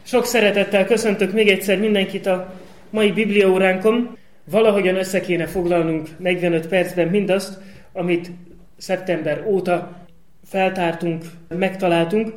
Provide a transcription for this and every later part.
Sok szeretettel köszöntök még egyszer mindenkit a mai bibliaóránkon. Valahogyan össze kéne foglalnunk 45 percben mindazt, amit szeptember óta feltártunk, megtaláltunk,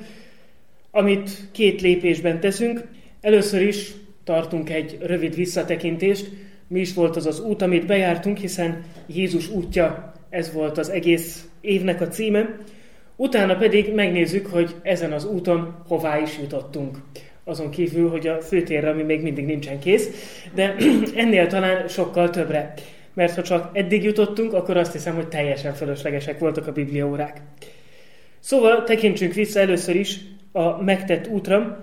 amit 2 lépésben teszünk. Először is tartunk egy rövid visszatekintést. Mi is volt az az út, amit bejártunk, hiszen Jézus útja, ez volt az egész évnek a címe. Utána pedig megnézzük, hogy ezen az úton hová is jutottunk. Azon kívül, hogy a főtérre, ami még mindig nincsen kész, de ennél talán sokkal többre. Mert ha csak eddig jutottunk, akkor azt hiszem, hogy teljesen fölöslegesek voltak a bibliaórák. Szóval tekintsünk vissza először is a megtett útra,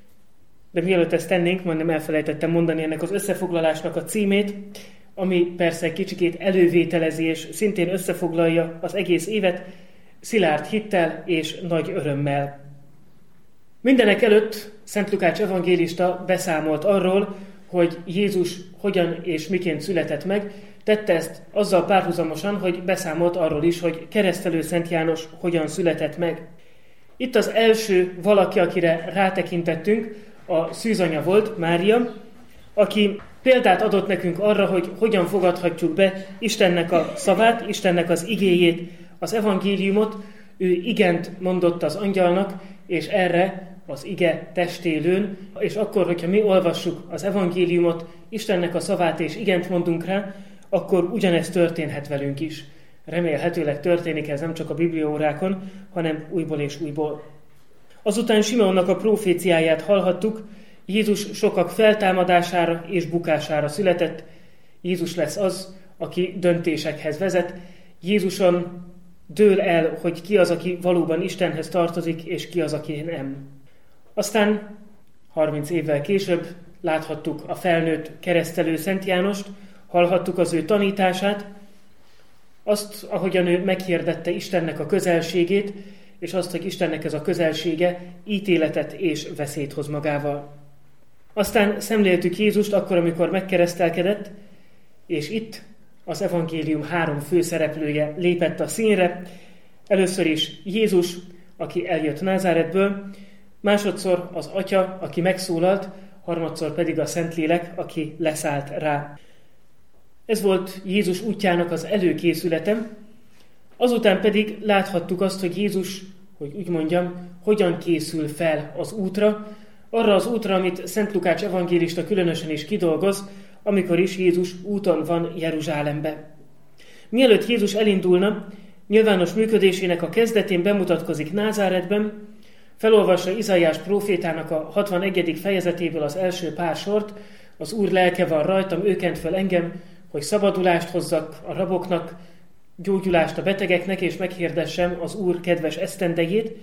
de mielőtt ezt tennénk, majdnem elfelejtettem mondani ennek az összefoglalásnak a címét, ami persze egy kicsikét elővételezi, és szintén összefoglalja az egész évet, szilárd hittel és nagy örömmel. Mindenek előtt Szent Lukács evangélista beszámolt arról, hogy Jézus hogyan és miként született meg, tette ezt azzal párhuzamosan, hogy beszámolt arról is, hogy Keresztelő Szent János hogyan született meg. Itt az első valaki, akire rátekintettünk, a szűzanya volt, Mária, aki példát adott nekünk arra, hogy hogyan fogadhatjuk be Istennek a szavát, Istennek az igéjét, az evangéliumot. Ő igent mondott az angyalnak, és erre az ige testélőn, és akkor, hogyha mi olvassuk az evangéliumot, Istennek a szavát és igent mondunk rá, akkor ugyanezt történhet velünk is. Remélhetőleg történik ez nem csak a bibliaórákon, hanem újból és újból. Azután Simeonnak a proféciáját hallhattuk, Jézus sokak feltámadására és bukására született. Jézus lesz az, aki döntésekhez vezet. Jézuson dől el, hogy ki az, aki valóban Istenhez tartozik, és ki az, aki nem. Aztán 30 évvel később láthattuk a felnőtt keresztelő Szent Jánost, hallhattuk az ő tanítását, azt, ahogyan ő meghirdette Istennek a közelségét, és azt, hogy Istennek ez a közelsége ítéletet és veszélyt hoz magával. Aztán szemléltük Jézust akkor, amikor megkeresztelkedett, és itt az evangélium 3 főszereplője lépett a színre. Először is Jézus, aki eljött Názáretből, másodszor az Atya, aki megszólalt, harmadszor pedig a Szentlélek, aki leszállt rá. Ez volt Jézus útjának az előkészülete. Azután pedig láthattuk azt, hogy Jézus, hogy úgy mondjam, hogyan készül fel az útra, arra az útra, amit Szent Lukács evangélista különösen is kidolgoz, amikor is Jézus úton van Jeruzsálembe. Mielőtt Jézus elindulna, nyilvános működésének a kezdetén bemutatkozik Názáretben, felolvassa Izaiás prófétának a 61. fejezetéből az első pár sort, az Úr lelke van rajtam, ő kent fel engem, hogy szabadulást hozzak a raboknak, gyógyulást a betegeknek, és meghirdessem az Úr kedves esztendejét,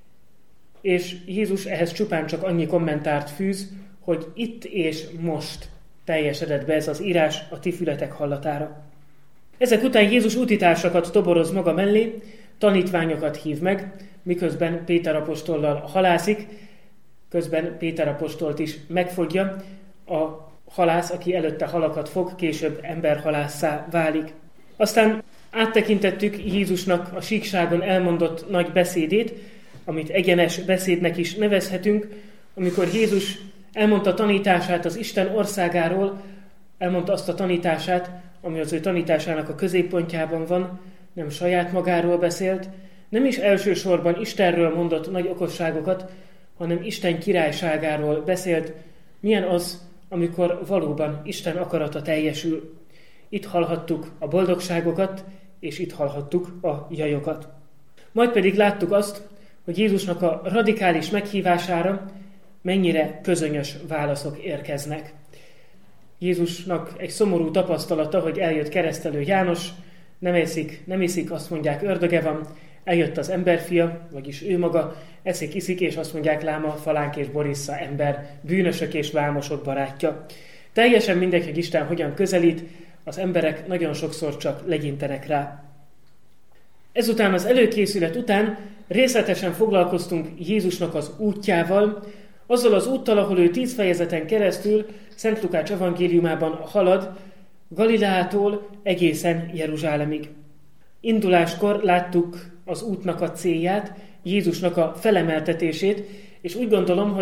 és Jézus ehhez csupán csak annyi kommentárt fűz, hogy itt és most teljesedett be ez az írás a ti fületek hallatára. Ezek után Jézus útitársakat toboroz maga mellé, tanítványokat hív meg, miközben Péter apostollal halászik, közben Péter apostolt is megfogja, a halász, aki előtte halakat fog, később emberhalásszá válik. Aztán áttekintettük Jézusnak a síkságon elmondott nagy beszédét, amit egyenes beszédnek is nevezhetünk, amikor Jézus elmondta tanítását az Isten országáról, elmondta azt a tanítását, ami az ő tanításának a középpontjában van, nem saját magáról beszélt, nem is elsősorban Istenről mondott nagy okosságokat, hanem Isten királyságáról beszélt, milyen az, amikor valóban Isten akarata teljesül. Itt hallhattuk a boldogságokat, és itt hallhattuk a jajokat. Majd pedig láttuk azt, hogy Jézusnak a radikális meghívására mennyire közönyös válaszok érkeznek. Jézusnak egy szomorú tapasztalata, hogy eljött keresztelő János, nem iszik, azt mondják, ördöge van, eljött az emberfia, vagyis ő maga, eszik, iszik, és azt mondják, láma, falánk és borissza ember, bűnösök és vámosok barátja. Teljesen mindegy, hogy Isten hogyan közelít, az emberek nagyon sokszor csak legyintenek rá. Ezután az előkészület után részletesen foglalkoztunk Jézusnak az útjával, azzal az úttal, ahol ő 10 fejezeten keresztül Szent Lukács evangéliumában halad, Galileától egészen Jeruzsálemig. Induláskor láttuk az útnak a célját, Jézusnak a felemeltetését, és úgy gondolom, hogy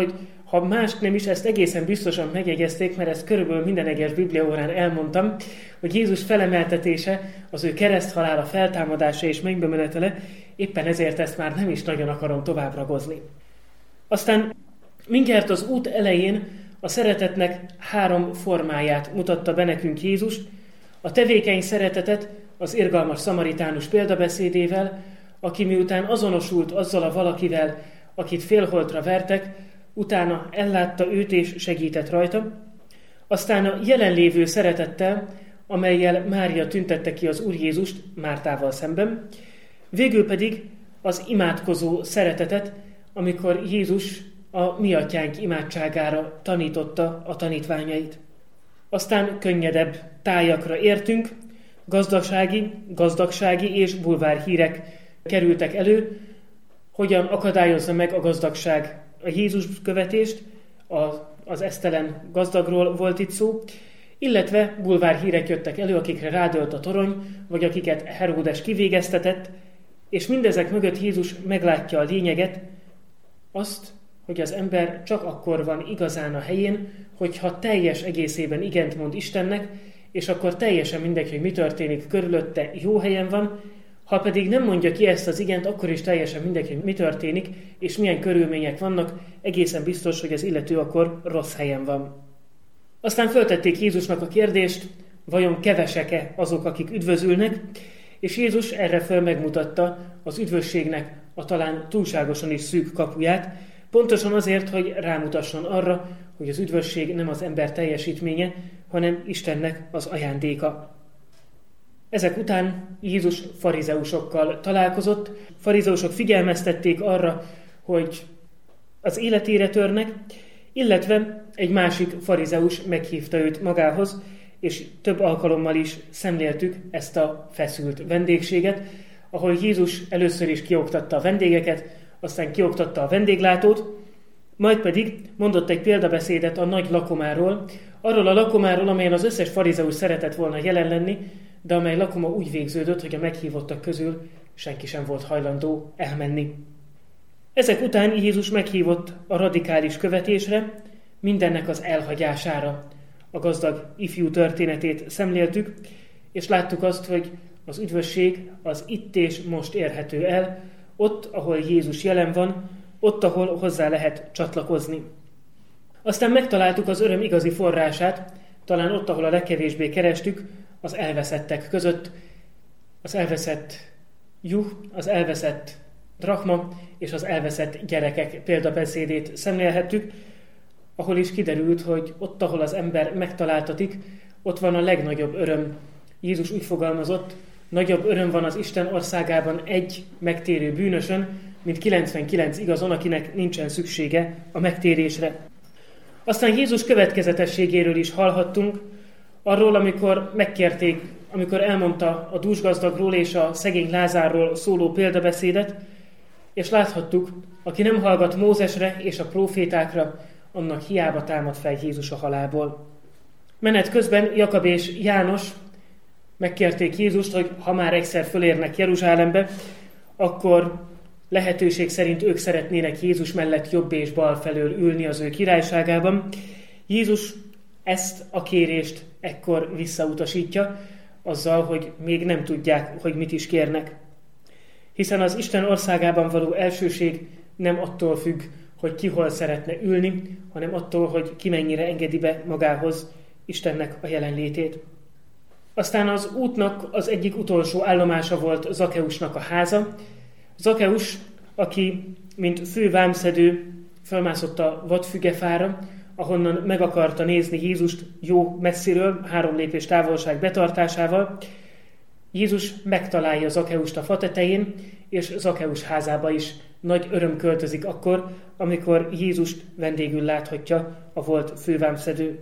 ha mást nem is, ezt egészen biztosan megjegyezték, mert ezt körülbelül minden egyes bibliaórán elmondtam, hogy Jézus felemeltetése, az ő kereszthalála, feltámadása és mennybe menetele, éppen ezért ezt már nem is nagyon akarom tovább ragozni. Aztán mindjárt az út elején a szeretetnek 3 formáját mutatta be nekünk Jézus, a tevékeny szeretetet az irgalmas szamaritánus példabeszédével, aki miután azonosult azzal a valakivel, akit félholtra vertek, utána ellátta őt és segített rajta, aztán a jelenlévő szeretettel, amellyel Mária tüntette ki az Úr Jézust Mártával szemben, végül pedig az imádkozó szeretetet, amikor Jézus a mi atyánk imádságára tanította a tanítványait. Aztán könnyedebb tájakra értünk, gazdagsági és bulvárhírek kerültek elő, hogyan akadályozza meg a gazdagság a Jézus követést, az esztelen gazdagról volt itt szó, illetve bulvárhírek jöttek elő, akikre rádölt a torony, vagy akiket Heródes kivégeztetett, és mindezek mögött Jézus meglátja a lényeget, azt, hogy az ember csak akkor van igazán a helyén, hogyha teljes egészében igent mond Istennek, és akkor teljesen mindegy, hogy mi történik körülötte, jó helyen van, ha pedig nem mondja ki ezt az igent, akkor is teljesen mindegy, hogy mi történik, és milyen körülmények vannak, egészen biztos, hogy az illető akkor rossz helyen van. Aztán föltették Jézusnak a kérdést, vajon kevesek-e azok, akik üdvözülnek, és Jézus erre föl megmutatta az üdvösségnek a talán túlságosan is szűk kapuját, pontosan azért, hogy rámutasson arra, hogy az üdvösség nem az ember teljesítménye, hanem Istennek az ajándéka. Ezek után Jézus farizeusokkal találkozott, farizeusok figyelmeztették arra, hogy az életére törnek, illetve egy másik farizeus meghívta őt magához, és több alkalommal is szemléltük ezt a feszült vendégséget, ahol Jézus először is kioktatta a vendégeket, aztán kioktatta a vendéglátót, majd pedig mondott egy példabeszédet a nagy lakomáról, arról a lakomáról, amelyen az összes farizeus szeretett volna jelen lenni, de amely lakoma úgy végződött, hogy a meghívottak közül senki sem volt hajlandó elmenni. Ezek után Jézus meghívott a radikális követésre, mindennek az elhagyására. A gazdag ifjú történetét szemléltük, és láttuk azt, hogy az üdvösség az itt és most érhető el, ott, ahol Jézus jelen van, ott, ahol hozzá lehet csatlakozni. Aztán megtaláltuk az öröm igazi forrását, talán ott, ahol a legkevésbé kerestük, az elveszettek között, az elveszett juh, az elveszett drachma és az elveszett gyerekek példabeszédét szemlélhettük, ahol is kiderült, hogy ott, ahol az ember megtaláltatik, ott van a legnagyobb öröm. Jézus úgy fogalmazott, nagyobb öröm van az Isten országában egy megtérő bűnösön, mint 99 igazon, akinek nincsen szüksége a megtérésre. Aztán Jézus következetességéről is hallhattunk, arról, amikor megkérték, amikor elmondta a dúsgazdagról és a szegény Lázárról szóló példabeszédet, és láthattuk, aki nem hallgat Mózesre és a prófétákra, annak hiába támad fel Jézus a halálból. Menet közben Jakab és János megkérték Jézust, hogy ha már egyszer fölérnek Jeruzsálembe, akkor lehetőség szerint ők szeretnének Jézus mellett jobb és bal felől ülni az ő királyságában. Jézus ezt a kérést ekkor visszautasítja, azzal, hogy még nem tudják, hogy mit is kérnek. Hiszen az Isten országában való elsőség nem attól függ, hogy ki hol szeretne ülni, hanem attól, hogy ki mennyire engedi be magához Istennek a jelenlétét. Aztán az útnak az egyik utolsó állomása volt Zakeusnak a háza. Zakeus, aki mint fő vámszedő fölmászott a vadfügefára, ahonnan meg akarta nézni Jézust jó messziről, 3 lépés távolság betartásával. Jézus megtalálja Zakeust a fa tetején, és Zakeus házába is nagy öröm költözik akkor, amikor Jézust vendégül láthatja a volt fővámszedő.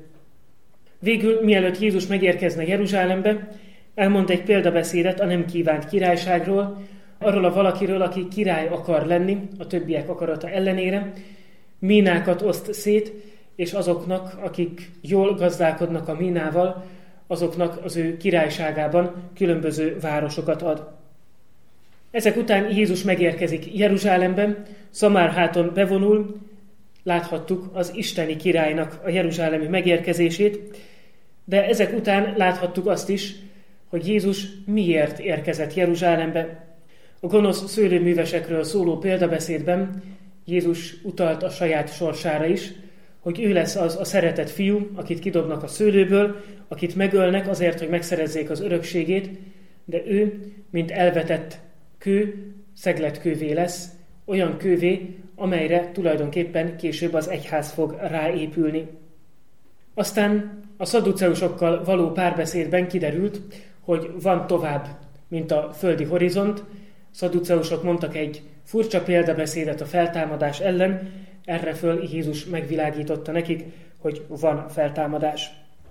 Végül, mielőtt Jézus megérkezne Jeruzsálembe, elmond egy példabeszédet a nem kívánt királyságról, arról a valakiről, aki király akar lenni, a többiek akarata ellenére, mínákat oszt szét, és azoknak, akik jól gazdálkodnak a mínával, azoknak az ő királyságában különböző városokat ad. Ezek után Jézus megérkezik Jeruzsálembe, Szamárháton bevonul, láthattuk az isteni királynak a jeruzsálemi megérkezését, de ezek után láthattuk azt is, hogy Jézus miért érkezett Jeruzsálembe. A gonosz szőlőművesekről szóló példabeszédben Jézus utalt a saját sorsára is, hogy ő lesz az a szeretett fiú, akit kidobnak a szőlőből, akit megölnek azért, hogy megszerezzék az örökségét, de ő, mint elvetett kő, szegletkővé lesz, olyan kővé, amelyre tulajdonképpen később az egyház fog ráépülni. Aztán a szadduceusokkal való párbeszédben kiderült, hogy van tovább, mint a földi horizont. Szadduceusok mondtak egy furcsa példabeszédet a feltámadás ellen, erre föl Jézus megvilágította nekik, hogy van feltámadás.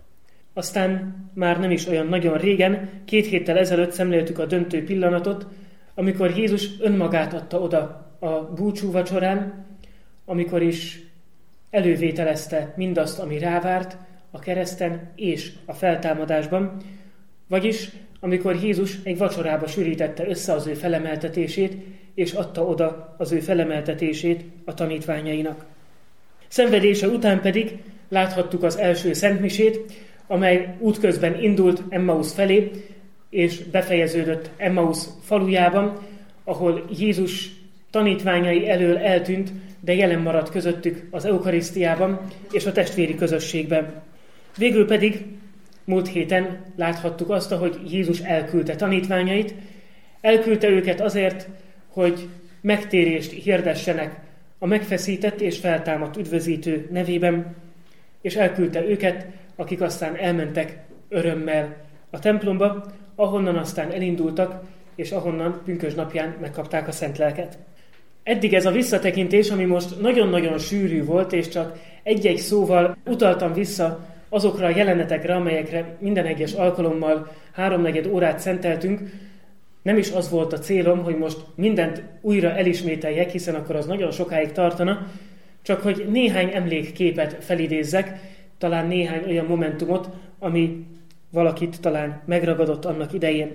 Aztán már nem is olyan nagyon régen, 2 héttel ezelőtt szemléltük a döntő pillanatot, amikor Jézus önmagát adta oda a búcsú vacsorán, amikor is elővételezte mindazt, ami rávárt a kereszten és a feltámadásban, vagyis amikor Jézus egy vacsorába sűrítette össze az ő felemeltetését, és adta oda az ő felemeltetését a tanítványainak. Szenvedése után pedig láthattuk az első szentmisét, amely útközben indult Emmaus felé, és befejeződött Emmaus falujában, ahol Jézus tanítványai elől eltűnt, de jelen maradt közöttük az eukarisztiában és a testvéri közösségben. Végül pedig múlt héten láthattuk azt, hogy Jézus elküldte tanítványait, elküldte őket azért, hogy megtérést hirdessenek a megfeszített és feltámadt üdvözítő nevében, és elküldte őket, akik aztán elmentek örömmel a templomba, ahonnan aztán elindultak, és ahonnan pünkösdnapján megkapták a szent lelket. Eddig ez a visszatekintés, ami most nagyon-nagyon sűrű volt, és csak egy-egy szóval utaltam vissza azokra a jelenetekre, amelyekre minden egyes alkalommal 3-4 órát szenteltünk. Nem is az volt a célom, hogy most mindent újra elismételjek, hiszen akkor az nagyon sokáig tartana, csak hogy néhány emlékképet felidézzek, talán néhány olyan momentumot, ami valakit talán megragadott annak idején.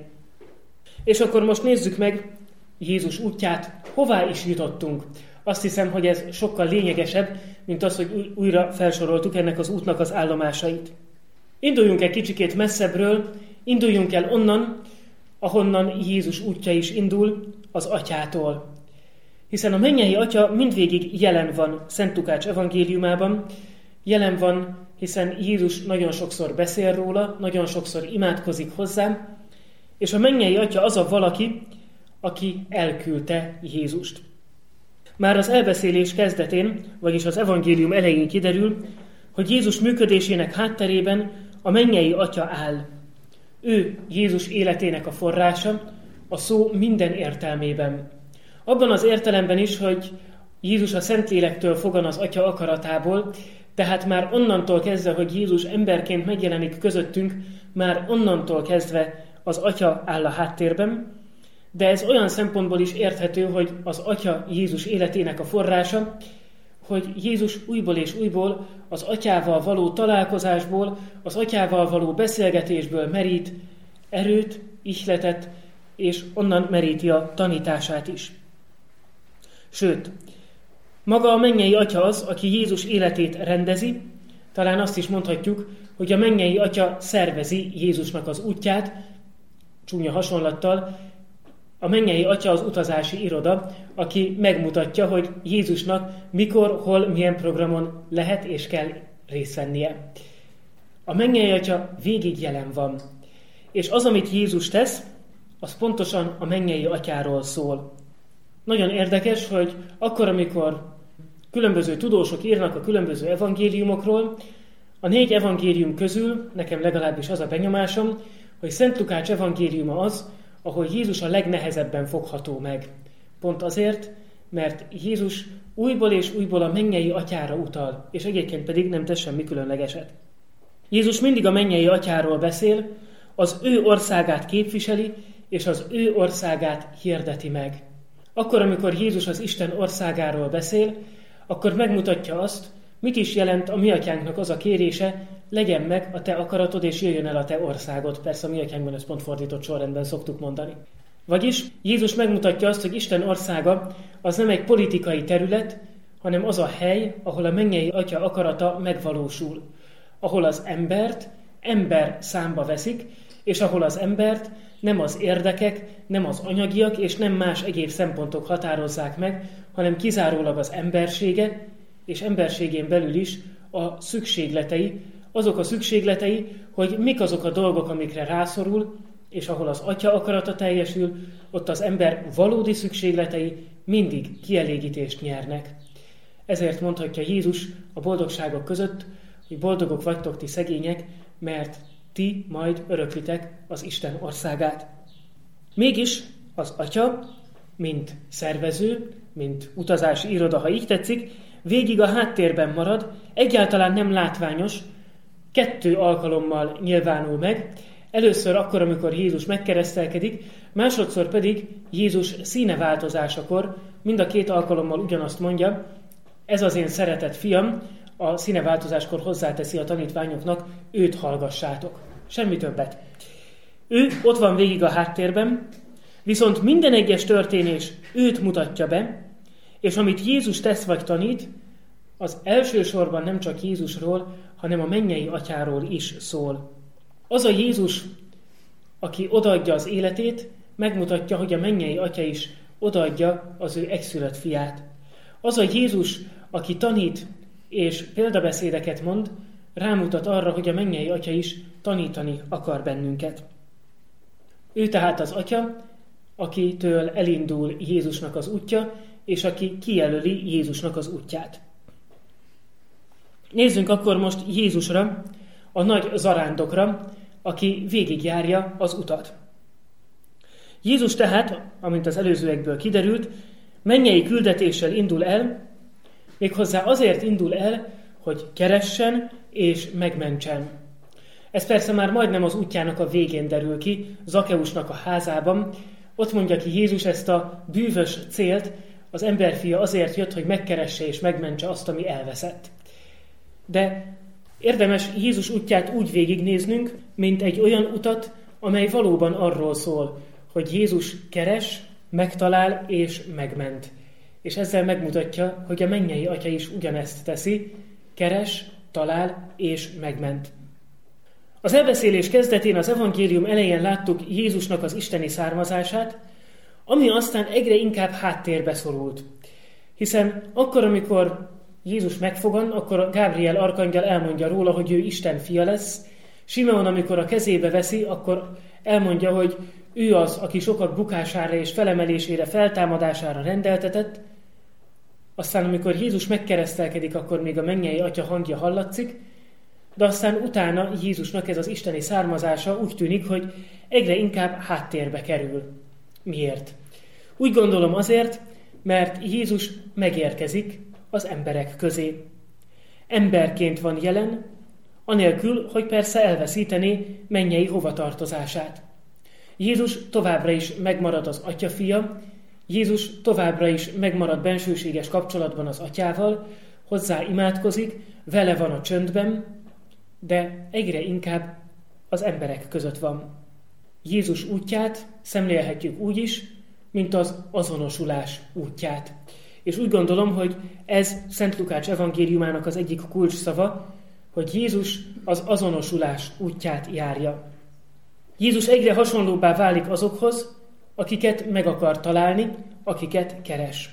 És akkor most nézzük meg Jézus útját, hová is jutottunk. Azt hiszem, hogy ez sokkal lényegesebb, mint az, hogy újra felsoroltuk ennek az útnak az állomásait. Induljunk egy kicsikét messzebbről, induljunk el onnan, ahonnan Jézus útja is indul, az Atyától. Hiszen a mennyei Atya mindvégig jelen van Szent Lukács evangéliumában, jelen van, hiszen Jézus nagyon sokszor beszél róla, nagyon sokszor imádkozik hozzá, és a mennyei Atya az a valaki, aki elküldte Jézust. Már az elbeszélés kezdetén, vagyis az evangélium elején kiderül, hogy Jézus működésének hátterében a mennyei Atya áll. Ő Jézus életének a forrása, a szó minden értelmében. Abban az értelemben is, hogy Jézus a Szentlélektől fogan az Atya akaratából, tehát már onnantól kezdve, hogy Jézus emberként megjelenik közöttünk, már onnantól kezdve az Atya áll a háttérben, de ez olyan szempontból is érthető, hogy az Atya Jézus életének a forrása, hogy Jézus újból és újból az Atyával való találkozásból, az Atyával való beszélgetésből merít erőt, ihletet, és onnan meríti a tanítását is. Sőt, maga a mennyei Atya az, aki Jézus életét rendezi, talán azt is mondhatjuk, hogy a mennyei Atya szervezi Jézusnak az útját, csúnya hasonlattal. A mennyei Atya az utazási iroda, aki megmutatja, hogy Jézusnak mikor, hol, milyen programon lehet és kell részt vennie. A mennyei Atya végig jelen van. És az, amit Jézus tesz, az pontosan a mennyei Atyáról szól. Nagyon érdekes, hogy akkor, amikor különböző tudósok írnak a különböző evangéliumokról, a 4 evangélium közül, nekem legalábbis az a benyomásom, hogy Szent Lukács evangéliuma az, ahol Jézus a legnehezebben fogható meg. Pont azért, mert Jézus újból és újból a mennyei Atyára utal, és egyébként pedig nem tesz semmi különlegeset. Jézus mindig a mennyei Atyáról beszél, az ő országát képviseli, és az ő országát hirdeti meg. Akkor, amikor Jézus az Isten országáról beszél, akkor megmutatja azt, mit is jelent a mi atyánknak az a kérése, legyen meg a te akaratod, és jöjjön el a te országod. Persze a mi atyánkban ezt pont fordított sorrendben szoktuk mondani. Vagyis Jézus megmutatja azt, hogy Isten országa az nem egy politikai terület, hanem az a hely, ahol a mennyei Atya akarata megvalósul, ahol az embert ember számba veszik, és ahol az embert nem az érdekek, nem az anyagiak és nem más egyéb szempontok határozzák meg, hanem kizárólag az embersége, és emberségén belül is a szükségletei, azok a szükségletei, hogy mik azok a dolgok, amikre rászorul, és ahol az Atya akarata teljesül, ott az ember valódi szükségletei mindig kielégítést nyernek. Ezért mondhatja Jézus a boldogságok között, hogy boldogok vagytok ti szegények, mert ti majd öröklitek az Isten országát. Mégis az Atya, mint szervező, mint utazási iroda, ha így tetszik, végig a háttérben marad, egyáltalán nem látványos, 2 alkalommal nyilvánul meg. Először akkor, amikor Jézus megkeresztelkedik, másodszor pedig Jézus színeváltozásakor mind a 2 alkalommal ugyanazt mondja, ez az én szeretett fiam, a színeváltozáskor hozzáteszi a tanítványoknak, őt hallgassátok. Semmi többet. Ő ott van végig a háttérben, viszont minden egyes történés őt mutatja be, és amit Jézus tesz vagy tanít, az elsősorban nem csak Jézusról, hanem a mennyei Atyáról is szól. Az a Jézus, aki odaadja az életét, megmutatja, hogy a mennyei Atya is odaadja az ő egyszülött fiát. Az a Jézus, aki tanít és példabeszédeket mond, rámutat arra, hogy a mennyei Atya is tanítani akar bennünket. Ő tehát az Atya, akitől elindul Jézusnak az útja, és aki kijelöli Jézusnak az útját. Nézzünk akkor most Jézusra, a nagy zarándokra, aki végigjárja az utat. Jézus tehát, amint az előzőekből kiderült, mennyei küldetéssel indul el, méghozzá azért indul el, hogy keressen és megmentsen. Ez persze már majdnem az útjának a végén derül ki, Zakeusnak a házában. Ott mondja ki Jézus ezt a bűvös célt, az emberfia azért jött, hogy megkeresse és megmentse azt, ami elveszett. De érdemes Jézus útját úgy végignéznünk, mint egy olyan utat, amely valóban arról szól, hogy Jézus keres, megtalál és megment. És ezzel megmutatja, hogy a mennyei Atya is ugyanezt teszi, keres, talál és megment. Az elbeszélés kezdetén, az evangélium elején láttuk Jézusnak az isteni származását, ami aztán egyre inkább háttérbe szorult. Hiszen akkor, amikor Jézus megfogan, akkor Gábriel arkangyal elmondja róla, hogy ő Isten fia lesz. Simeon, amikor a kezébe veszi, akkor elmondja, hogy ő az, aki sokak bukására és felemelésére, feltámadására rendeltetett. Aztán, amikor Jézus megkeresztelkedik, akkor még a mennyei Atya hangja hallatszik, de aztán utána Jézusnak ez az isteni származása úgy tűnik, hogy egyre inkább háttérbe kerül. Miért? Úgy gondolom azért, mert Jézus megérkezik az emberek közé. Emberként van jelen, anélkül, hogy persze elveszítené mennyei hovatartozását. Jézus továbbra is megmarad az Atya fia, Jézus továbbra is megmarad bensőséges kapcsolatban az Atyával, hozzá imádkozik, vele van a csöndben, de egyre inkább az emberek között van. Jézus útját szemlélhetjük úgy is, mint az azonosulás útját. És úgy gondolom, hogy ez Szent Lukács evangéliumának az egyik kulcsszava, hogy Jézus az azonosulás útját járja. Jézus egyre hasonlóbbá válik azokhoz, akiket meg akar találni, akiket keres.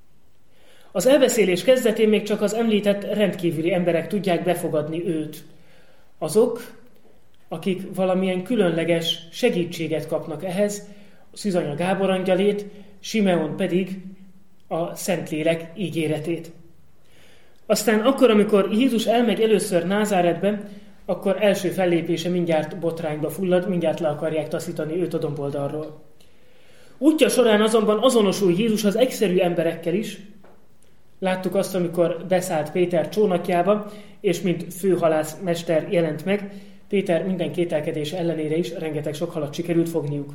Az elbeszélés kezdetén még csak az említett rendkívüli emberek tudják befogadni őt. Azok, akik valamilyen különleges segítséget kapnak ehhez, Szűzanya Gábor angyalét, Simeon pedig a Szentlélek ígéretét. Aztán akkor, amikor Jézus elmegy először Názáretbe, akkor első fellépése mindjárt botrányba fullad, mindjárt le akarják taszítani őt a domboldalról. Útja során azonban azonosul Jézus az egyszerű emberekkel is. Láttuk azt, amikor beszállt Péter csónakjába, és mint főhalászmester jelent meg, Péter minden kételkedés ellenére is rengeteg sok halat sikerült fogniuk.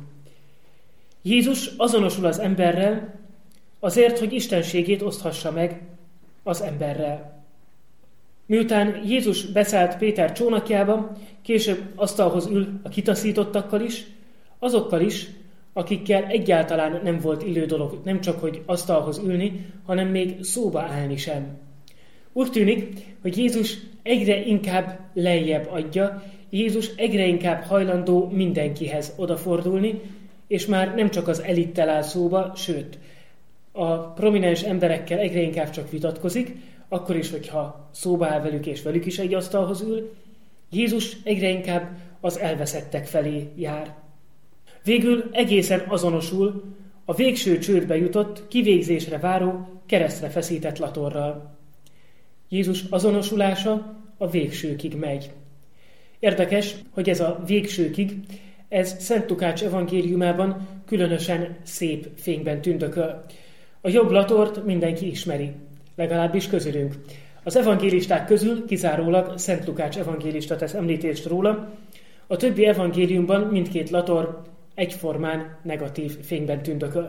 Jézus azonosul az emberrel azért, hogy istenségét oszthassa meg az emberrel. Miután Jézus beszállt Péter csónakjába, később asztalhoz ül a kitaszítottakkal is, azokkal is, akikkel egyáltalán nem volt illő dolog, nem csak, hogy asztalhoz ülni, hanem még szóba állni sem. Úgy tűnik, hogy Jézus egyre inkább lejjebb adja, Jézus egyre inkább hajlandó mindenkihez odafordulni, és már nem csak az elittel áll szóba, sőt, a prominens emberekkel egyre inkább csak vitatkozik, akkor is, hogyha szóba áll velük, és velük is egy asztalhoz ül. Jézus egyre inkább az elveszettek felé jár. Végül egészen azonosul a végső csődbe jutott, kivégzésre váró, keresztre feszített latorral. Jézus azonosulása a végsőkig megy. Érdekes, hogy ez a végsőkig, ez Szent Lukács evangéliumában különösen szép fényben tündököl. A jobb latort mindenki ismeri, legalábbis közülünk. Az evangélisták közül kizárólag Szent Lukács evangélista tesz említést róla, a többi evangéliumban mindkét lator egyformán negatív fényben tündököl.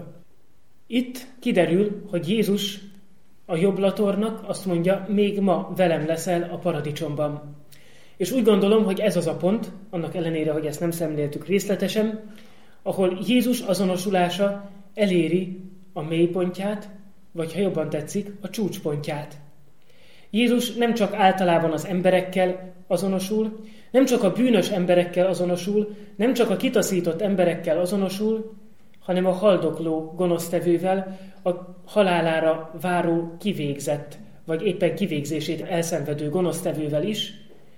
Itt kiderül, hogy Jézus a jobb latornak azt mondja, még ma velem leszel a paradicsomban. És úgy gondolom, hogy ez az a pont, annak ellenére, hogy ezt nem szemléltük részletesen, ahol Jézus azonosulása eléri a mélypontját, vagy ha jobban tetszik, a csúcspontját. Jézus nem csak általában az emberekkel azonosul, nem csak a bűnös emberekkel azonosul, nem csak a kitaszított emberekkel azonosul, hanem a haldokló gonosztevővel, a halálára váró kivégzett, vagy éppen kivégzését elszenvedő gonosztevővel is,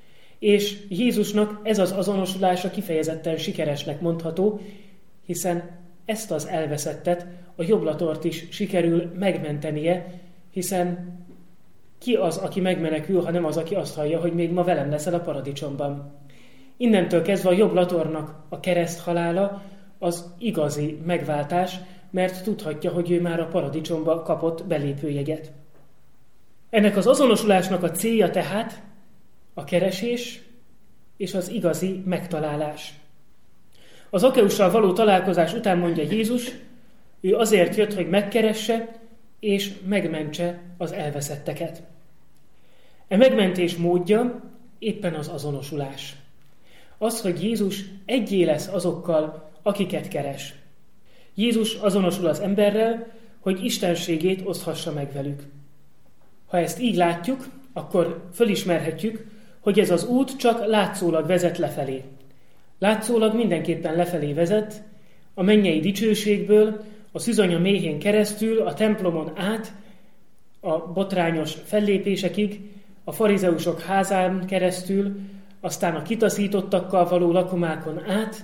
és Jézusnak ez az azonosulása kifejezetten sikeresnek mondható, hiszen ezt az elveszettet, a jobb latort is sikerül megmentenie, hiszen ki az, aki megmenekül, ha nem az, aki azt hallja, hogy még ma velem leszel a paradicsomban. Innentől kezdve a jobb latornak a kereszt halála az igazi megváltás, mert tudhatja, hogy ő már a paradicsomba kapott belépőjeget. Ennek az azonosulásnak a célja tehát a keresés és az igazi megtalálás. Az Zakeussal való találkozás után mondja Jézus, ő azért jött, hogy megkeresse és megmentse az elveszetteket. E megmentés módja éppen az azonosulás. Az, hogy Jézus egyé lesz azokkal, akiket keres. Jézus azonosul az emberrel, hogy istenségét oszthassa meg velük. Ha ezt így látjuk, akkor fölismerhetjük, hogy ez az út csak látszólag vezet lefelé. Látszólag mindenképpen lefelé vezet, a mennyei dicsőségből, a szűzanya méhén keresztül, a templomon át, a botrányos fellépésekig, a farizeusok házán keresztül, aztán a kitaszítottakkal való lakomákon át,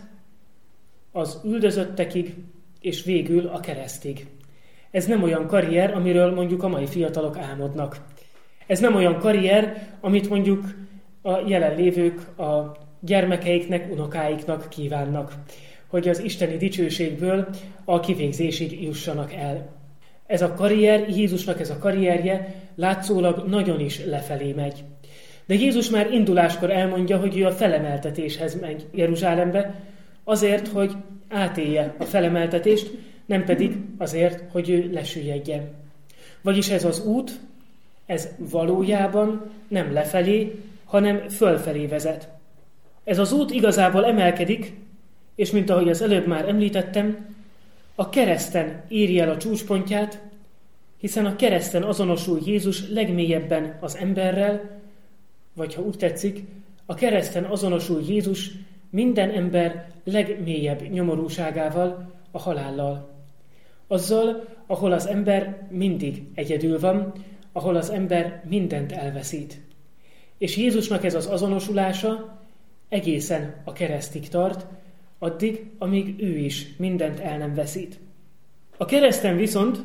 az üldözöttekig, és végül a keresztig. Ez nem olyan karrier, amiről mondjuk a mai fiatalok álmodnak. Ez nem olyan karrier, amit mondjuk a jelenlévők a gyermekeiknek, unokáiknak kívánnak, hogy az isteni dicsőségből a kivégzésig jussanak el. Ez a karrier, Jézusnak ez a karrierje látszólag nagyon is lefelé megy. De Jézus már induláskor elmondja, hogy ő a felemeltetéshez megy Jeruzsálembe, azért, hogy átélje a felemeltetést, nem pedig azért, hogy ő lesüllyedjen. Vagyis ez az út, ez valójában nem lefelé, hanem fölfelé vezet. Ez az út igazából emelkedik, és mint ahogy az előbb már említettem, a kereszten éri el a csúcspontját, hiszen a kereszten azonosul Jézus legmélyebben az emberrel, vagy ha úgy tetszik, a kereszten azonosul Jézus minden ember legmélyebb nyomorúságával, a halállal. Azzal, ahol az ember mindig egyedül van, ahol az ember mindent elveszít. És Jézusnak ez az azonosulása egészen a keresztig tart, addig, amíg ő is mindent el nem veszít. A kereszten viszont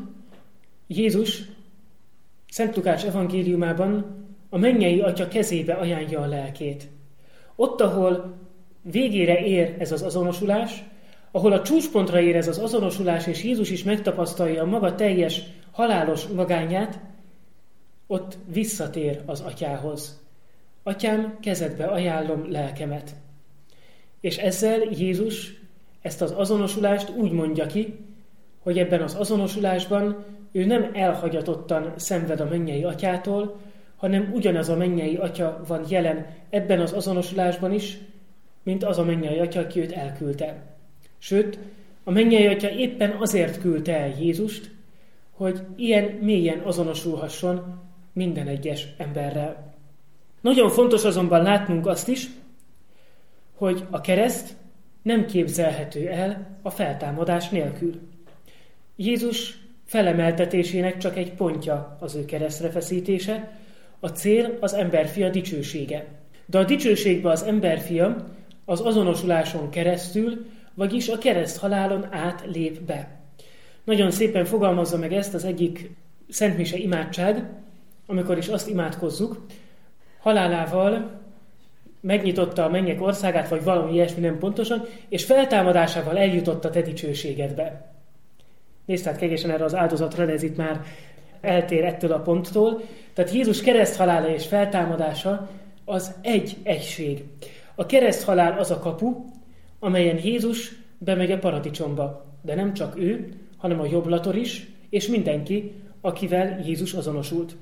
Jézus Szent Lukács evangéliumában a mennyei Atya kezébe ajánlja a lelkét. Ott, ahol végére ér ez az azonosulás, ahol a csúcspontra ér ez az azonosulás, és Jézus is megtapasztalja a maga teljes halálos magányát, ott visszatér az Atyához. Atyám, kezedbe ajánlom lelkemet. És ezzel Jézus ezt az azonosulást úgy mondja ki, hogy ebben az azonosulásban ő nem elhagyatottan szenved a mennyei Atyától, hanem ugyanaz a mennyei Atya van jelen ebben az azonosulásban is, mint az a mennyei Atya, aki őt elküldte. Sőt, A mennyei Atya éppen azért küldte el Jézust, hogy ilyen mélyen azonosulhasson minden egyes emberrel. Nagyon fontos azonban látnunk azt is, hogy a kereszt nem képzelhető el a feltámadás nélkül. Jézus felemeltetésének csak egy pontja az ő keresztre feszítése, a cél az emberfia dicsősége. De a dicsőségbe az emberfia az azonosuláson keresztül, vagyis a kereszthalálon át lép be. Nagyon szépen fogalmazza meg ezt az egyik szentmise imádság, amikor is azt imádkozzuk, halálával megnyitotta a mennyek országát, vagy valami ilyesmi, nem pontosan, és feltámadásával eljutott a te dicsőségedbe. Nézd tehát kegyesen erre az áldozatra, de ez itt már eltér ettől a ponttól. Tehát Jézus kereszthalála és feltámadása az egy egység. A kereszthalál az a kapu, amelyen Jézus bemegy a paradicsomba. De nem csak ő, hanem a jobblator is, és mindenki, akivel Jézus azonosult.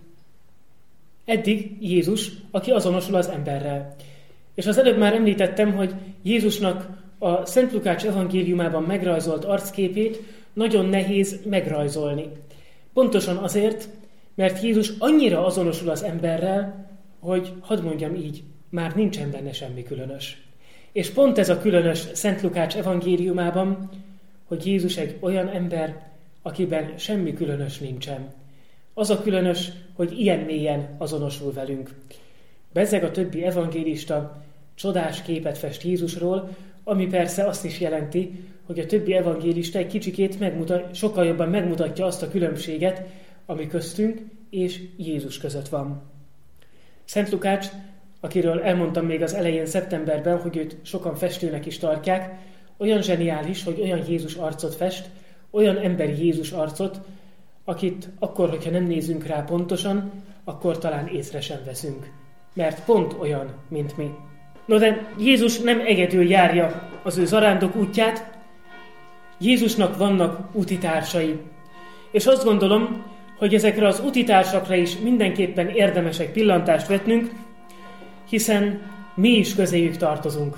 Eddig Jézus, aki azonosul az emberrel. És az előbb már említettem, hogy Jézusnak a Szent Lukács evangéliumában megrajzolt arcképét nagyon nehéz megrajzolni. Pontosan azért, mert Jézus annyira azonosul az emberrel, hogy hadd mondjam így, már nincsen benne semmi különös. És pont ez a különös Szent Lukács evangéliumában, hogy Jézus egy olyan ember, akiben semmi különös nincsen. Az a különös, hogy ilyen mélyen azonosul velünk. Bezzeg a többi evangélista csodás képet fest Jézusról, ami persze azt is jelenti, hogy a többi evangélista egy kicsikét sokkal jobban megmutatja azt a különbséget, ami köztünk és Jézus között van. Szent Lukács, akiről elmondtam még az elején szeptemberben, hogy őt sokan festőnek is tartják, olyan zseniális, hogy olyan Jézus arcot fest, olyan emberi Jézus arcot, akit akkor, hogyha nem nézünk rá pontosan, akkor talán észre sem veszünk. Mert pont olyan, mint mi. No de Jézus nem egyedül járja az ő zarándok útját, Jézusnak vannak utitársai. És azt gondolom, hogy ezekre az utitársakra is mindenképpen érdemes egy pillantást vetnünk, hiszen mi is közéjük tartozunk.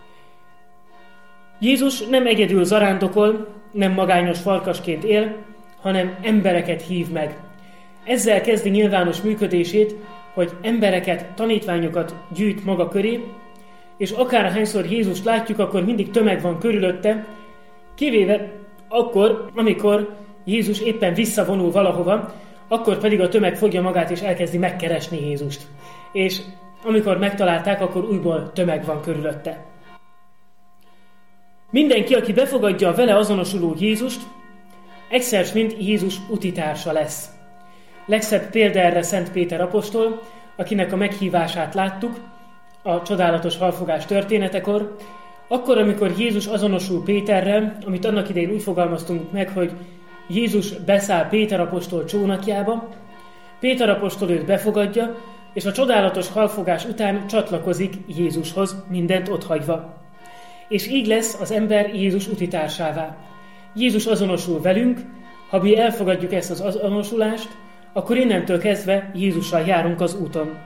Jézus nem egyedül zarándokol, nem magányos farkasként él, hanem embereket hív meg. Ezzel kezdi nyilvános működését, hogy embereket, tanítványokat gyűjt maga köré, és akárhányszor Jézust látjuk, akkor mindig tömeg van körülötte, kivéve akkor, amikor Jézus éppen visszavonul valahova, akkor pedig a tömeg fogja magát és elkezdi megkeresni Jézust. És amikor megtalálták, akkor újból tömeg van körülötte. Mindenki, aki befogadja a vele azonosuló Jézust, egyszer mint Jézus utitársa lesz. Legszebb példa erre Szent Péter apostol, akinek a meghívását láttuk a csodálatos halfogás történetekor, akkor, amikor Jézus azonosul Péterrel, amit annak idején úgy fogalmaztunk meg, hogy Jézus beszáll Péter apostol csónakjába, Péter apostol őt befogadja, és a csodálatos halfogás után csatlakozik Jézushoz, mindent otthagyva. És így lesz az ember Jézus utitársává. Jézus azonosul velünk, ha mi elfogadjuk ezt az azonosulást, akkor innentől kezdve Jézussal járunk az úton.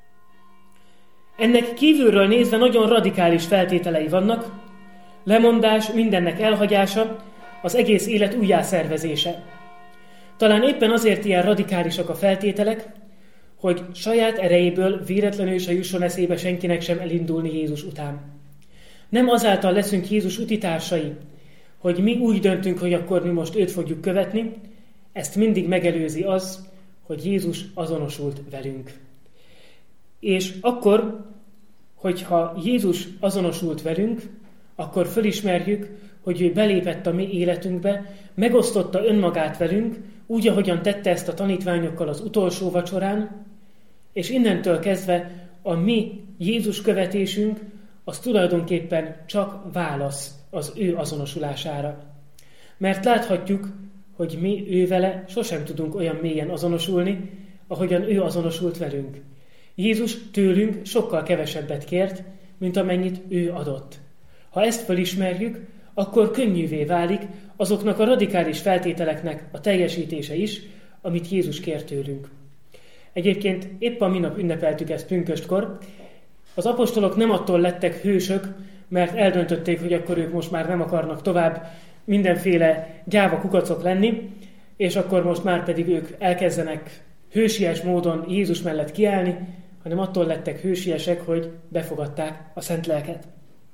Ennek kívülről nézve nagyon radikális feltételei vannak, lemondás, mindennek elhagyása, az egész élet újjászervezése. Talán éppen azért ilyen radikálisak a feltételek, hogy saját erejéből véletlenül se jusson eszébe senkinek sem elindulni Jézus után. Nem azáltal leszünk Jézus utitársai, hogy mi úgy döntünk, hogy akkor mi most őt fogjuk követni, ezt mindig megelőzi az, hogy Jézus azonosult velünk. És akkor, hogyha Jézus azonosult velünk, akkor fölismerjük, hogy ő belépett a mi életünkbe, megosztotta önmagát velünk, úgy, ahogyan tette ezt a tanítványokkal az utolsó vacsorán, és innentől kezdve a mi Jézus követésünk az tulajdonképpen csak válasz az ő azonosulására. Mert láthatjuk, hogy mi ővele sosem tudunk olyan mélyen azonosulni, ahogyan ő azonosult velünk. Jézus tőlünk sokkal kevesebbet kért, mint amennyit ő adott. Ha ezt felismerjük, akkor könnyűvé válik azoknak a radikális feltételeknek a teljesítése is, amit Jézus kér tőlünk. Egyébként épp a minap ünnepeltük ezt pünköstkor. Az apostolok nem attól lettek hősök, mert eldöntötték, hogy akkor ők most már nem akarnak tovább mindenféle gyáva kukacok lenni, és akkor most már pedig ők elkezdenek hősies módon Jézus mellett kiállni, hanem attól lettek hősiesek, hogy befogadták a Szent Lelket.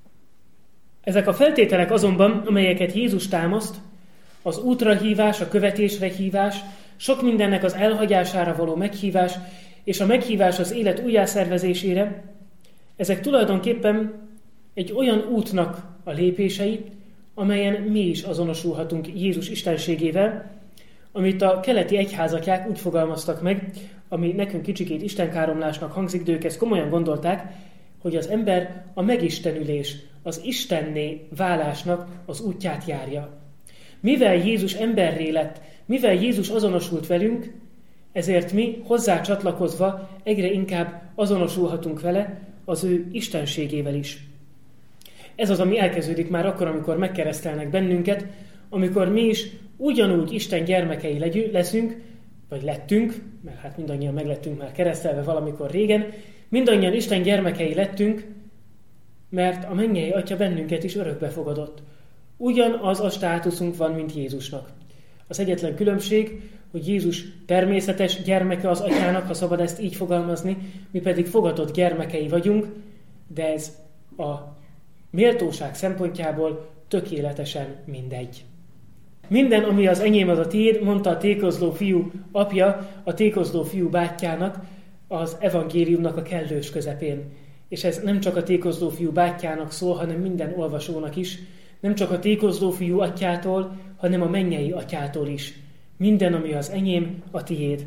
Ezek a feltételek azonban, amelyeket Jézus támaszt, az útra hívás, a követésre hívás, sok mindennek az elhagyására való meghívás, és a meghívás az élet újjászervezésére, ezek tulajdonképpen egy olyan útnak a lépései, amelyen mi is azonosulhatunk Jézus istenségével, amit a keleti egyházatják úgy fogalmaztak meg, ami nekünk kicsikét istenkáromlásnak hangzik, de ők ezt komolyan gondolták, hogy az ember a megistenülés, az istenné válásnak az útját járja. Mivel Jézus emberré lett, mivel Jézus azonosult velünk, ezért mi hozzá csatlakozva egyre inkább azonosulhatunk vele az ő istenségével is. Ez az, ami elkezdődik már akkor, amikor megkeresztelnek bennünket, amikor mi is ugyanúgy Isten gyermekei leszünk, vagy lettünk, mert hát mindannyian meglettünk már keresztelve valamikor régen, mindannyian Isten gyermekei lettünk, mert a mennyei Atya bennünket is örökbe fogadott. Ugyanaz a státuszunk van, mint Jézusnak. Az egyetlen különbség, hogy Jézus természetes gyermeke az Atyának, ha szabad ezt így fogalmazni, mi pedig fogadott gyermekei vagyunk, de ez a méltóság szempontjából tökéletesen mindegy. Minden, ami az enyém, az a tiéd, mondta a tékozló fiú apja a tékozló fiú bátyjának az evangéliumnak a kellős közepén. És ez nem csak a tékozló fiú bátyjának szól, hanem minden olvasónak is, nem csak a tékozló fiú atyától, hanem a mennyei Atyától is. Minden, ami az enyém, a tiéd.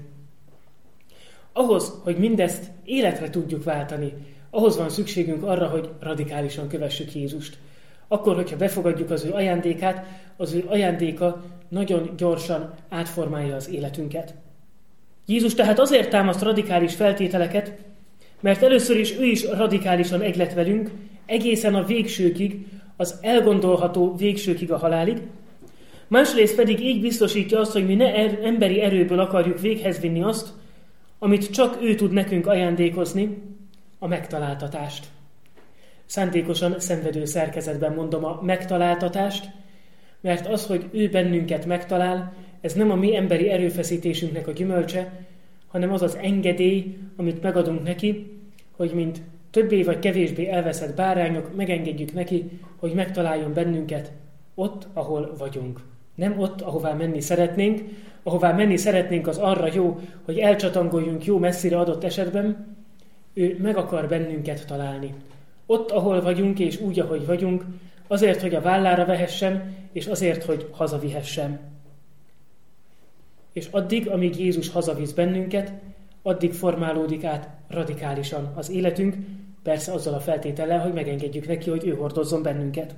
Ahhoz, hogy mindezt életre tudjuk váltani, ahhoz van szükségünk arra, hogy radikálisan kövessük Jézust. Akkor, hogyha befogadjuk az ő ajándékát, az ő ajándéka nagyon gyorsan átformálja az életünket. Jézus tehát azért támaszt radikális feltételeket, mert először is ő is radikálisan egy lett velünk, egészen a végsőkig, az elgondolható végsőkig a halálig, másrészt pedig így biztosítja azt, hogy mi ne emberi erőből akarjuk véghez vinni azt, amit csak ő tud nekünk ajándékozni, a megtaláltatást. Szándékosan szenvedő szerkezetben mondom a megtaláltatást, mert az, hogy ő bennünket megtalál, ez nem a mi emberi erőfeszítésünknek a gyümölcse, hanem az az engedély, amit megadunk neki, hogy mint többé vagy kevésbé elveszett bárányok, megengedjük neki, hogy megtaláljon bennünket ott, ahol vagyunk. Nem ott, ahová menni szeretnénk. Ahová menni szeretnénk, az arra jó, hogy elcsatangoljunk jó messzire adott esetben. Ő meg akar bennünket találni. Ott, ahol vagyunk, és úgy, ahogy vagyunk, azért, hogy a vállára vehessen, és azért, hogy hazavihessen. És addig, amíg Jézus hazavisz bennünket, addig formálódik át radikálisan az életünk, persze azzal a feltétellel, hogy megengedjük neki, hogy ő hordozzon bennünket.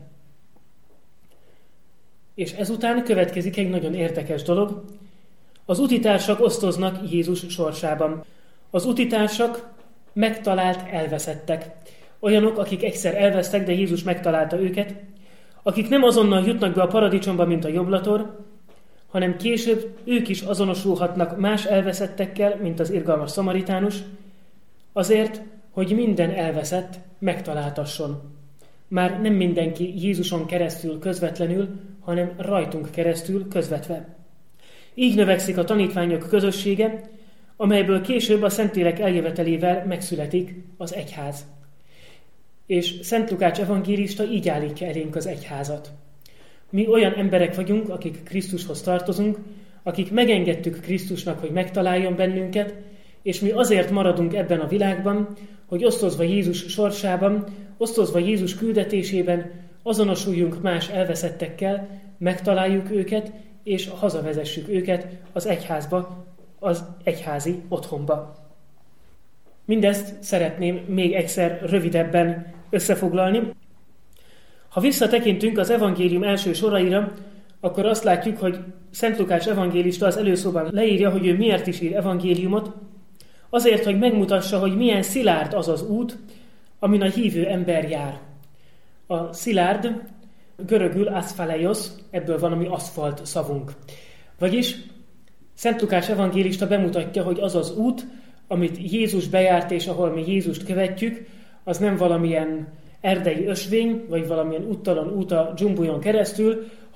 És ezután következik egy nagyon érdekes dolog. Az utitársak osztoznak Jézus sorsában. Az utitársak megtalált elveszettek. Olyanok, akik egyszer elvesztek, de Jézus megtalálta őket, akik nem azonnal jutnak be a paradicsomba, mint a jobblator, hanem később ők is azonosulhatnak más elveszettekkel, mint az irgalmas szamaritánus, azért, hogy minden elveszett megtaláltasson. Már nem mindenki Jézuson keresztül közvetlenül, hanem rajtunk keresztül közvetve. Így növekszik a tanítványok közössége, amelyből később a Szentlélek eljövetelével megszületik az egyház. És Szent Lukács evangélista így állítja elénk az egyházat. Mi olyan emberek vagyunk, akik Krisztushoz tartozunk, akik megengedtük Krisztusnak, hogy megtaláljon bennünket, és mi azért maradunk ebben a világban, hogy osztozva Jézus sorsában, osztozva Jézus küldetésében azonosuljunk más elveszettekkel, megtaláljuk őket, és hazavezessük őket az egyházba, az egyházi otthonba. Mindezt szeretném még egyszer rövidebben összefoglalni. Ha visszatekintünk az evangélium első soraira, akkor azt látjuk, hogy Szent Lukács evangélista az előszóban leírja, hogy ő miért is ír evangéliumot, azért, hogy megmutassa, hogy milyen szilárd az az út, amin a hívő ember jár. A szilárd, görögül aszfaleios, ebből van a mi aszfalt szavunk. Vagyis Szent Lukács evangélista bemutatja, hogy az az út, amit Jézus bejárt, és ahol mi Jézust követjük, az nem valamilyen erdei ösvény, vagy valamilyen úttalan út a dzsumbujon keresztül,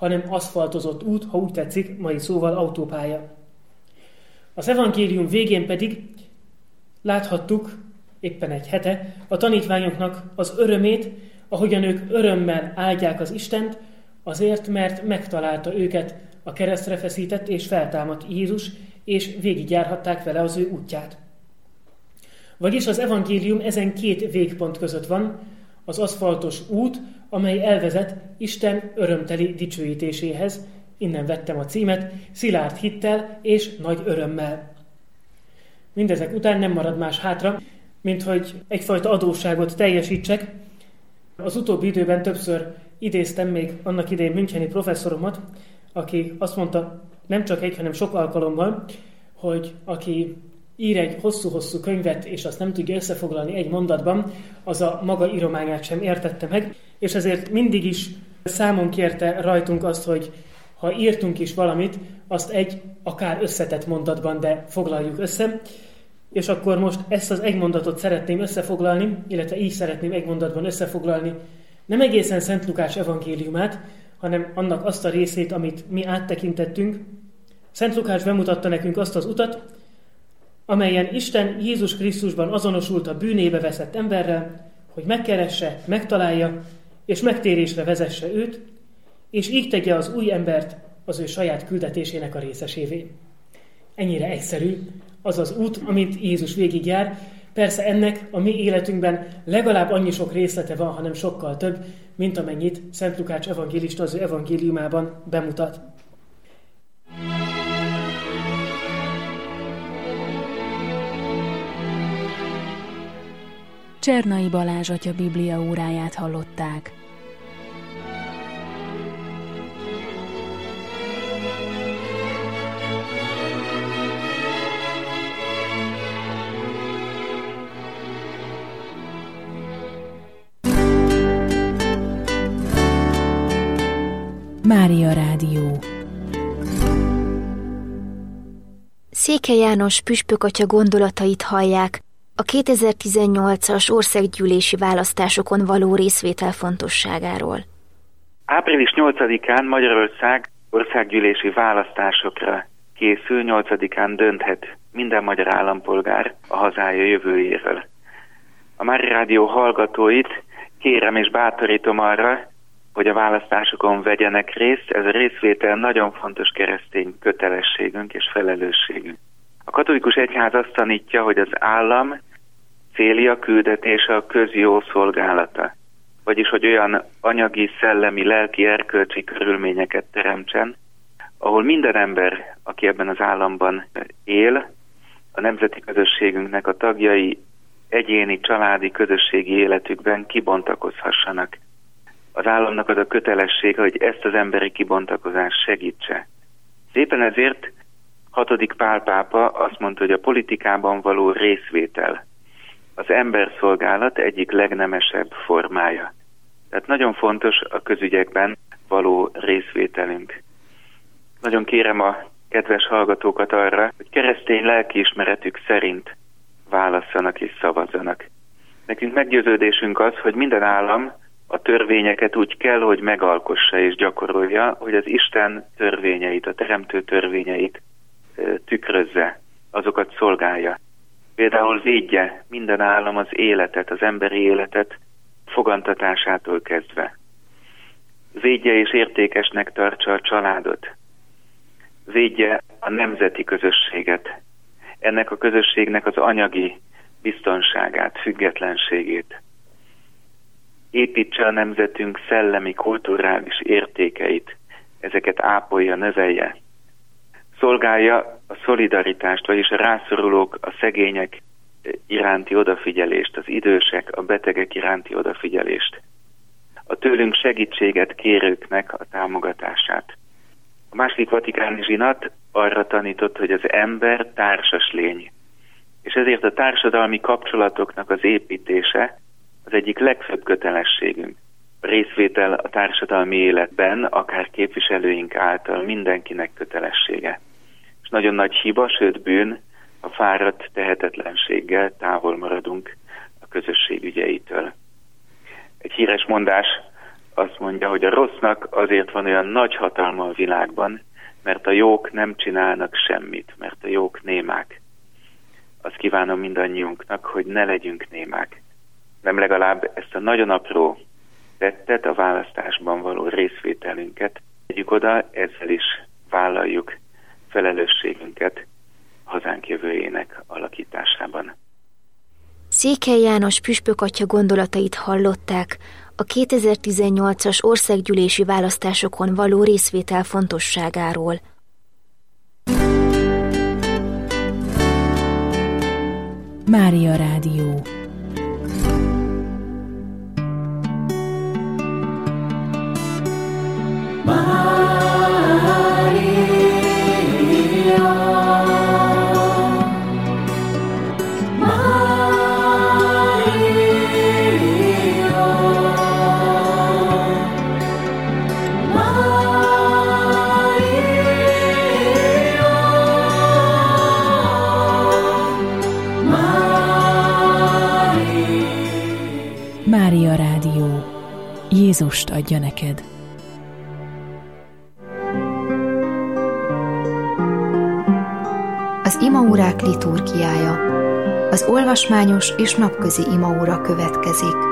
hanem aszfaltozott út, ha úgy tetszik, mai szóval autópálya. Az evangélium végén pedig láthattuk, éppen egy hete, a tanítványoknak az örömét, ahogyan ők örömmel áldják az Istent, azért, mert megtalálta őket a keresztre feszített és feltámadt Jézus, és végigjárhatták vele az ő útját. Vagyis az evangélium ezen két végpont között van, az aszfaltos út, amely elvezet Isten örömteli dicsőítéséhez, innen vettem a címet, szilárd hittel és nagy örömmel. Mindezek után nem marad más hátra, mint hogy egyfajta adósságot teljesítsek. Az utóbbi időben többször idéztem még annak idején müncheni professzoromat, aki azt mondta, nem csak egy, hanem sok alkalommal, hogy aki ír egy hosszú-hosszú könyvet, és azt nem tudja összefoglalni egy mondatban, az a maga írományát sem értette meg, és ezért mindig is számon kérte rajtunk azt, hogy ha írtunk is valamit, azt egy akár összetett mondatban, de foglaljuk össze, és akkor most ezt az egy mondatot szeretném összefoglalni, illetve így szeretném egy mondatban összefoglalni, nem egészen Szent Lukács evangéliumát, hanem annak azt a részét, amit mi áttekintettünk. Szent Lukács bemutatta nekünk azt az utat, amelyen Isten Jézus Krisztusban azonosult a bűnébe veszett emberrel, hogy megkeresse, megtalálja, és megtérésre vezesse őt, és így tegye az új embert az ő saját küldetésének a részesévé. Ennyire egyszerű az az út, amint Jézus végigjár. Persze ennek a mi életünkben legalább annyi sok részlete van, hanem sokkal több, mint amennyit Szent Lukács evangélista az ő evangéliumában bemutat. Csernai Balázs atya Biblia óráját hallották. Mária Rádió. Székely János püspökatya gondolatait hallják a 2018-as országgyűlési választásokon való részvétel fontosságáról. Április 8-án Magyarország országgyűlési választásokra készül, 8-án dönthet minden magyar állampolgár a hazája jövőjéről. A Mária Rádió hallgatóit kérem és bátorítom arra, hogy a választásokon vegyenek részt. Ez a részvétel nagyon fontos keresztény kötelességünk és felelősségünk. A katolikus egyház azt tanítja, hogy az állam célja, küldetése a közjó szolgálata. Vagyis, hogy olyan anyagi, szellemi, lelki, erkölcsi körülményeket teremtsen, ahol minden ember, aki ebben az államban él, a nemzeti közösségünknek a tagjai egyéni, családi, közösségi életükben kibontakozhassanak. Az államnak az a kötelessége, hogy ezt az emberi kibontakozást segítse. Éppen ezért 6. Pál pápa azt mondta, hogy a politikában való részvétel az emberszolgálat egyik legnemesebb formája. Tehát nagyon fontos a közügyekben való részvételünk. Nagyon kérem a kedves hallgatókat arra, hogy keresztény lelkiismeretük szerint válasszanak és szavazzanak. Nekünk meggyőződésünk az, hogy minden állam a törvényeket úgy kell, hogy megalkossa és gyakorolja, hogy az Isten törvényeit, a teremtő törvényeit tükrözze, azokat szolgálja. Például védje minden állam az életet, az emberi életet fogantatásától kezdve. Védje és értékesnek tartsa a családot. Védje a nemzeti közösséget. Ennek a közösségnek az anyagi biztonságát, függetlenségét. Építse a nemzetünk szellemi, kulturális értékeit, ezeket ápolja, növelje. Szolgálja a szolidaritást, vagyis a rászorulók, a szegények iránti odafigyelést, az idősek, a betegek iránti odafigyelést. A tőlünk segítséget kérőknek a támogatását. A II. Vatikáni zsinat arra tanított, hogy az ember társas lény, és ezért a társadalmi kapcsolatoknak az építése az egyik legfőbb kötelességünk. A részvétel a társadalmi életben, akár képviselőink által mindenkinek kötelessége. És nagyon nagy hiba, sőt bűn, a fáradt tehetetlenséggel távol maradunk a közösség ügyeitől. Egy híres mondás azt mondja, hogy a rossznak azért van olyan nagy hatalma a világban, mert a jók nem csinálnak semmit, mert a jók némák. Azt kívánom mindannyiunknak, hogy ne legyünk némák. Nem legalább ezt a nagyon apró tettet, a választásban való részvételünket tegyük oda, ezzel is vállaljuk felelősségünket hazánk jövőjének alakításában. Székely János püspökatya gondolatait hallották a 2018-as országgyűlési választásokon való részvétel fontosságáról. Mária Rádió. Mária Rádió. Jézust adja neked. Az imaórák liturgiája. Az olvasmányos és napközi imaóra következik.